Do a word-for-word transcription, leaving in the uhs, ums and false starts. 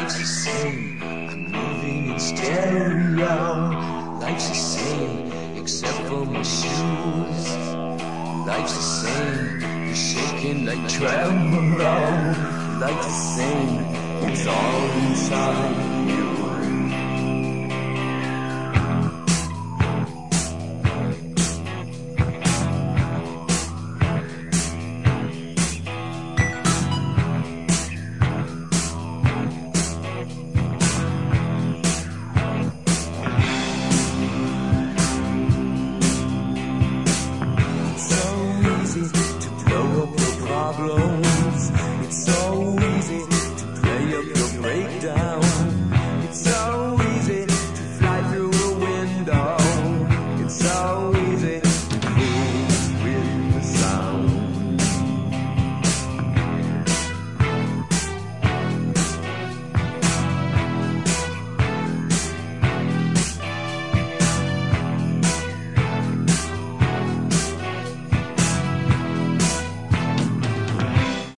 Life's the same, I'm moving in stereo. Life's the same, except for my shoes. Life's the same, you're shaking like tremolo. Life's the same, it's all inside.